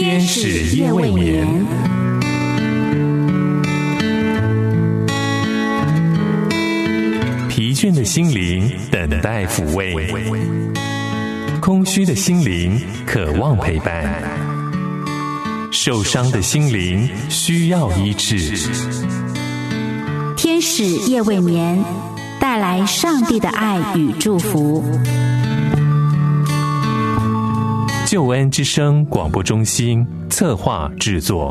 天使夜未眠，疲倦的心灵等待抚慰，空虚的心灵渴望陪伴，受伤的心灵需要医治。 天使夜未眠，带来上帝的爱与祝福。 救恩之声广播中心策划制作。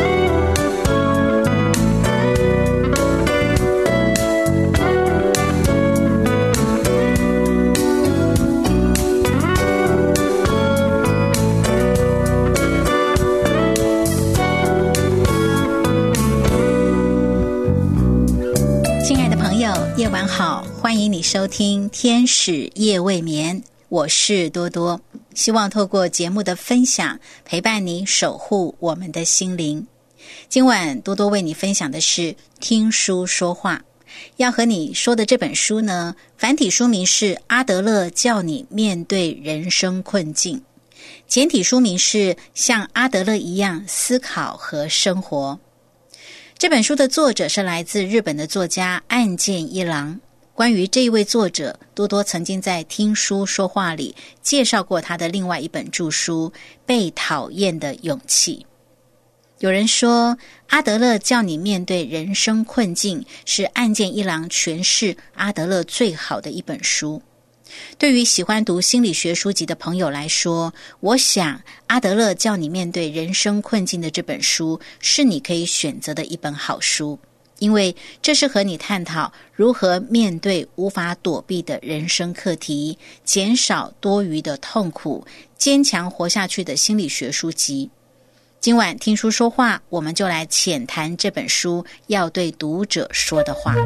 亲爱的朋友，夜晚好，欢迎你收听天使夜未眠，我是多多。希望透过节目的分享，陪伴你守护我们的心灵。今晚多多为你分享的是听书说话。要和你说的这本书呢，繁体书名是阿德勒教你面对人生困境，简体书名是像阿德勒一样思考和生活。这本书的作者是来自日本的作家岸见一郎。关于这一位作者，多多曾经在听书说话里介绍过他的另外一本著书《被讨厌的勇气》。有人说，阿德勒教你面对人生困境是岸见一郎诠释阿德勒最好的一本书。对于喜欢读心理学书籍的朋友来说，我想阿德勒教你面对人生困境的这本书是你可以选择的一本好书。因为这是和你探讨如何面对无法躲避的人生课题，减少多余的痛苦，坚强活下去的心理学书籍。今晚听书说话，我们就来浅谈这本书要对读者说的话。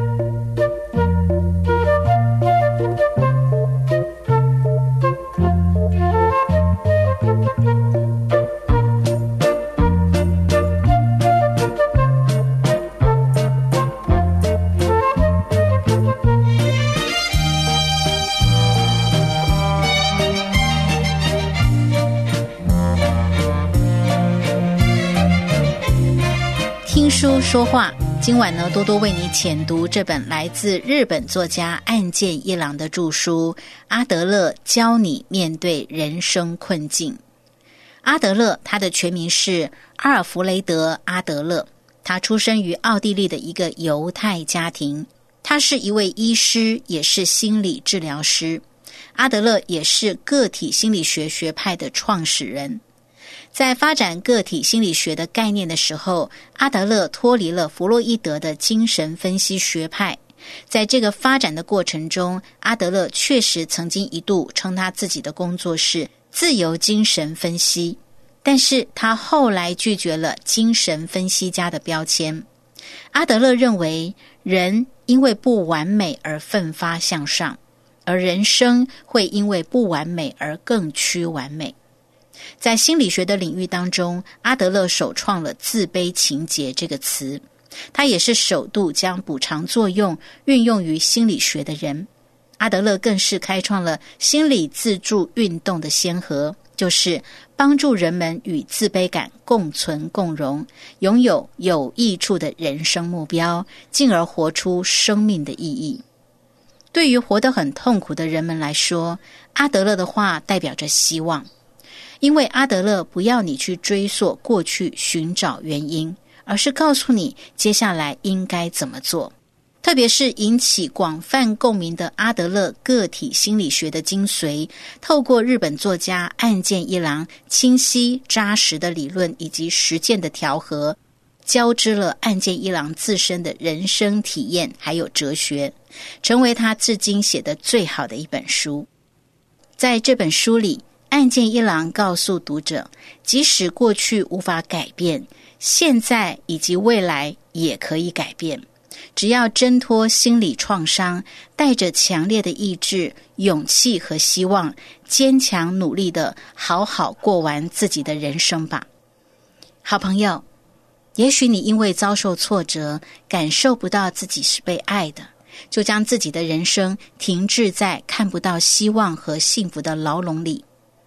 听书说话，今晚呢，多多为你浅读这本来自日本作家岸见一郎的著书《阿德勒教你面对人生困境》。阿德勒，他的全名是阿尔弗雷德·阿德勒，他出生于奥地利的一个犹太家庭，他是一位医师，也是心理治疗师。阿德勒也是个体心理学学派的创始人。在发展个体心理学的概念的时候，阿德勒脱离了弗洛伊德的精神分析学派。在这个发展的过程中，阿德勒确实曾经一度称他自己的工作是自由精神分析，但是他后来拒绝了精神分析家的标签。阿德勒认为，人因为不完美而奋发向上，而人生会因为不完美而更趋完美。在心理学的领域当中，阿德勒首创了自卑情结这个词，他也是首度将补偿作用运用于心理学的人。阿德勒更是开创了心理自助运动的先河，就是帮助人们与自卑感共存共荣，拥有有益处的人生目标，进而活出生命的意义。对于活得很痛苦的人们来说，阿德勒的话代表着希望。因为阿德勒不要你去追溯过去寻找原因，而是告诉你接下来应该怎么做。特别是引起广泛共鸣的阿德勒个体心理学的精髓，透过日本作家岸见一郎清晰扎实的理论以及实践的调和，交织了岸见一郎自身的人生体验还有哲学，成为他至今写的最好的一本书。在这本书里，岸见一郎告诉读者，即使过去无法改变，现在以及未来也可以改变。只要挣脱心理创伤，带着强烈的意志、勇气和希望，坚强努力地好好过完自己的人生吧。好朋友，也许你因为遭受挫折，感受不到自己是被爱的，就将自己的人生停滞在看不到希望和幸福的牢笼里。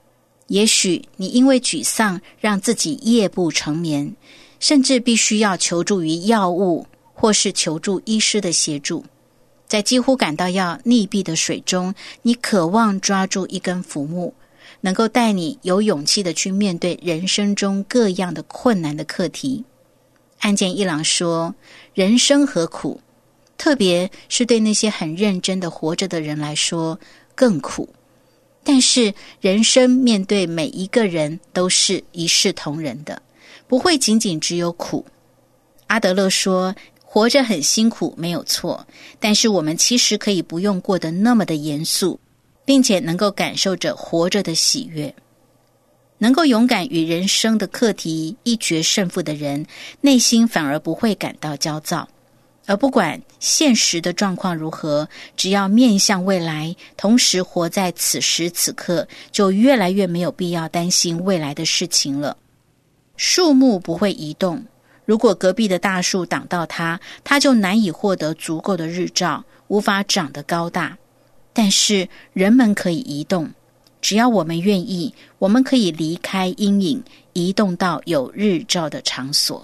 也许你因为沮丧让自己夜不成眠，甚至必须要求助于药物或是求助医师的协助。在几乎感到要溺毙的水中，你渴望抓住一根浮木，能够带你有勇气的去面对人生中各样的困难的课题。岸见一郎说，人生何苦，特别是对那些很认真的活着的人来说更苦。但是人生面对每一个人都是一视同仁的，不会仅仅只有苦。阿德勒说，活着很辛苦没有错，但是我们其实可以不用过得那么的严肃，并且能够感受着活着的喜悦。能够勇敢与人生的课题一决胜负的人，内心反而不会感到焦躁。而不管现实的状况如何，只要面向未来，同时活在此时此刻，就越来越没有必要担心未来的事情了。树木不会移动，如果隔壁的大树挡到它，它就难以获得足够的日照，无法长得高大。但是人们可以移动，只要我们愿意，我们可以离开阴影，移动到有日照的场所。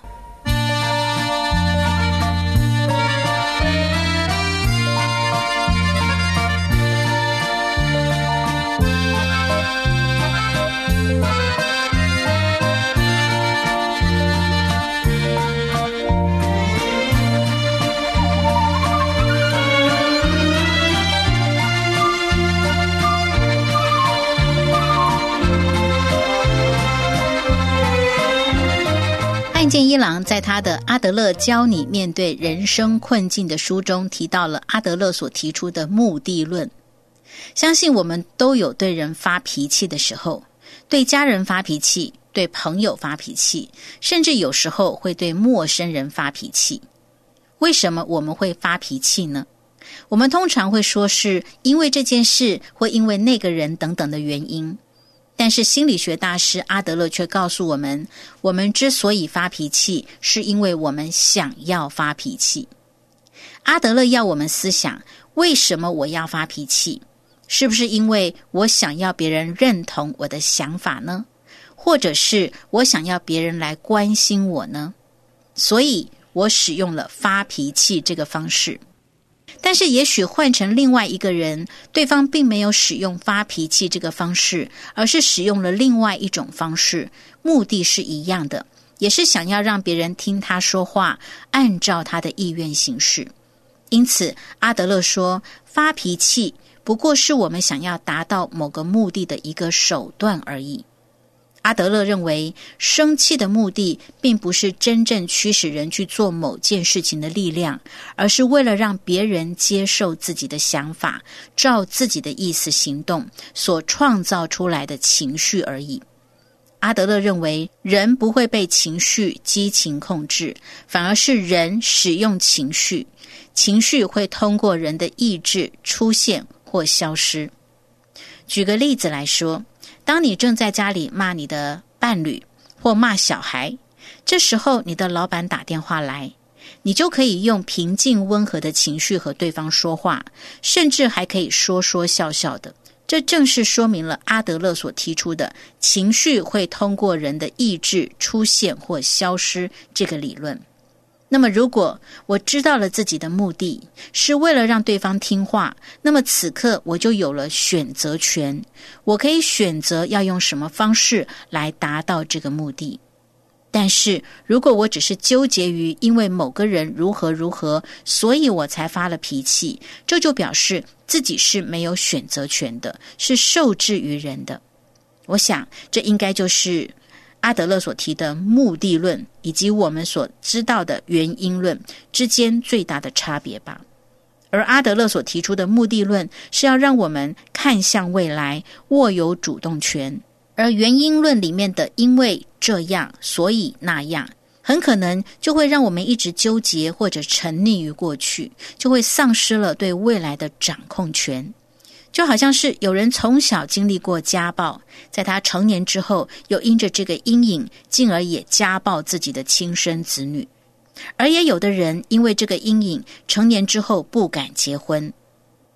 岸见一郎在他的《阿德勒教你面对人生困境》的书中提到了阿德勒所提出的目的论。相信我们都有对人发脾气的时候，对家人发脾气，对朋友发脾气，甚至有时候会对陌生人发脾气。为什么我们会发脾气呢？我们通常会说是因为这件事或因为那个人等等的原因。但是心理学大师阿德勒却告诉我们，我们之所以发脾气，是因为我们想要发脾气。阿德勒要我们思想，为什么我要发脾气？是不是因为我想要别人认同我的想法呢？或者是我想要别人来关心我呢？所以我使用了发脾气这个方式。但是也许换成另外一个人，对方并没有使用发脾气这个方式，而是使用了另外一种方式，目的是一样的，也是想要让别人听他说话，按照他的意愿行事。因此阿德勒说，发脾气不过是我们想要达到某个目的的一个手段而已。阿德勒认为，生气的目的并不是真正驱使人去做某件事情的力量，而是为了让别人接受自己的想法，照自己的意思行动，所创造出来的情绪而已。阿德勒认为，人不会被情绪激情控制，反而是人使用情绪，情绪会通过人的意志出现或消失。举个例子来说，当你正在家里骂你的伴侣或骂小孩，这时候你的老板打电话来，你就可以用平静温和的情绪和对方说话，甚至还可以说说笑笑的。这正是说明了阿德勒所提出的情绪会通过人的意志出现或消失这个理论。那么如果我知道了自己的目的是为了让对方听话，那么此刻我就有了选择权，我可以选择要用什么方式来达到这个目的。但是如果我只是纠结于因为某个人如何如何，所以我才发了脾气，这就表示自己是没有选择权的，是受制于人的。我想这应该就是阿德勒所提的目的论以及我们所知道的原因论之间最大的差别吧。而阿德勒所提出的目的论是要让我们看向未来，握有主动权，而原因论里面的因为这样所以那样，很可能就会让我们一直纠结或者沉溺于过去，就会丧失了对未来的掌控权。就好像是有人从小经历过家暴，在他成年之后又因着这个阴影，进而也家暴自己的亲生子女。而也有的人因为这个阴影，成年之后不敢结婚。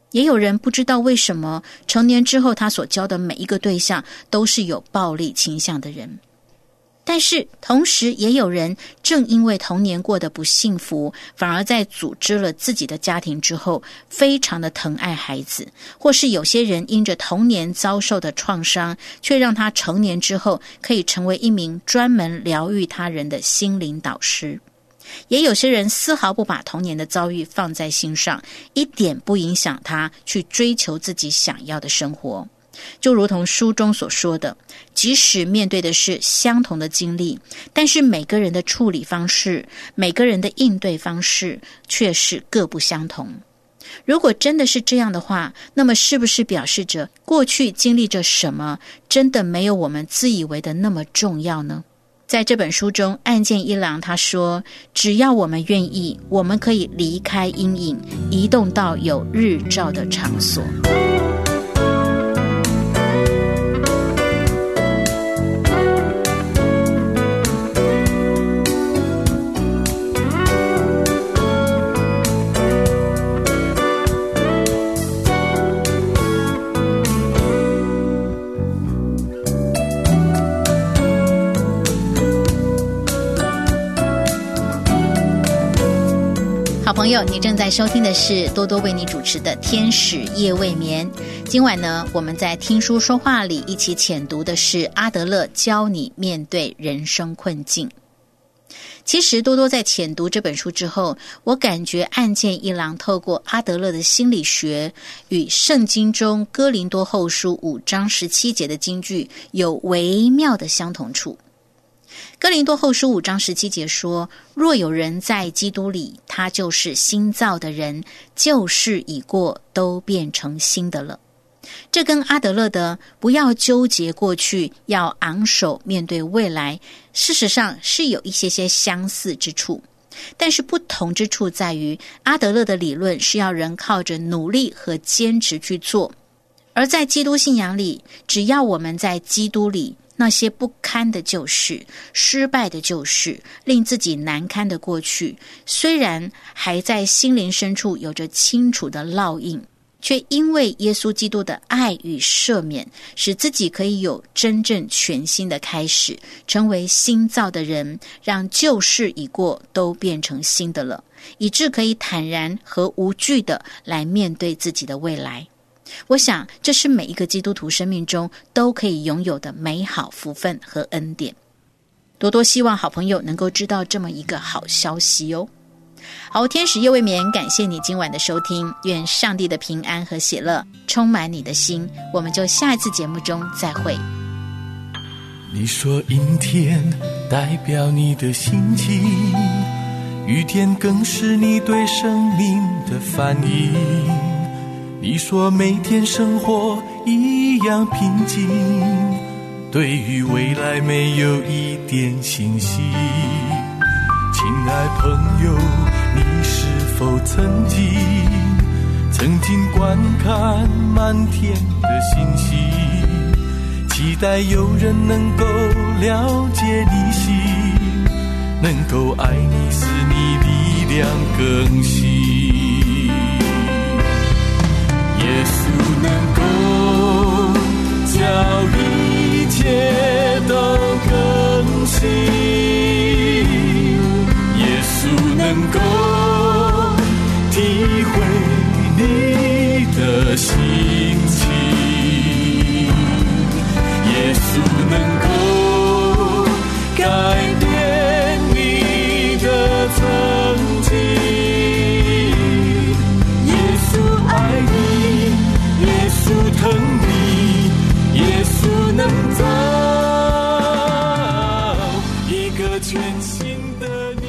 也有人不知道为什么成年之后他所交的每一个对象都是有暴力倾向的人。但是同时也有人正因为童年过得不幸福，反而在组织了自己的家庭之后非常的疼爱孩子，或是有些人因着童年遭受的创伤，却让他成年之后可以成为一名专门疗愈他人的心灵导师。也有些人丝毫不把童年的遭遇放在心上，一点不影响他去追求自己想要的生活。就如同书中所说的，即使面对的是相同的经历，但是每个人的处理方式，每个人的应对方式却是各不相同。如果真的是这样的话，那么是不是表示着过去经历着什么真的没有我们自以为的那么重要呢？在这本书中，岸见一郎他说，只要我们愿意，我们可以离开阴影，移动到有日照的场所。好朋友，你正在收听的是多多为你主持的天使夜未眠。今晚呢，我们在听书说话里一起浅读的是阿德勒教你面对人生困境。其实多多在浅读这本书之后，我感觉岸见一郎透过阿德勒的心理学与圣经中哥林多后书5章17节的金句有微妙的相同处。哥林多后书5章17节说，若有人在基督里，他就是新造的人，旧事已过，都变成新的了。这跟阿德勒的不要纠结过去，要昂首面对未来，事实上是有一些相似之处。但是不同之处在于，阿德勒的理论是要人靠着努力和坚持去做，而在基督信仰里，只要我们在基督里，那些不堪的旧事，失败的旧事，令自己难堪的过去，虽然还在心灵深处有着清楚的烙印，却因为耶稣基督的爱与赦免，使自己可以有真正全新的开始，成为新造的人，让旧事已过，都变成新的了，以致可以坦然和无惧的来面对自己的未来。我想这是每一个基督徒生命中都可以拥有的美好福分和恩典。多多希望好朋友能够知道这么一个好消息哦。好，天使夜未眠，感谢你今晚的收听，愿上帝的平安和喜乐充满你的心，我们就下一次节目中再会。 你说阴天代表你的心情，雨天更是你对生命的反应。你说每天生活一样平静，对于未来没有一点信息。亲爱朋友，你是否曾经观看满天的星星，期待有人能够了解你心，能够爱你，使你力量更新。耶稣能够叫一切都更新，耶稣能够体会你的心情，耶稣能够改变你的曾经，耶稣爱你，耶稣疼你，耶稣能造一个全新的你。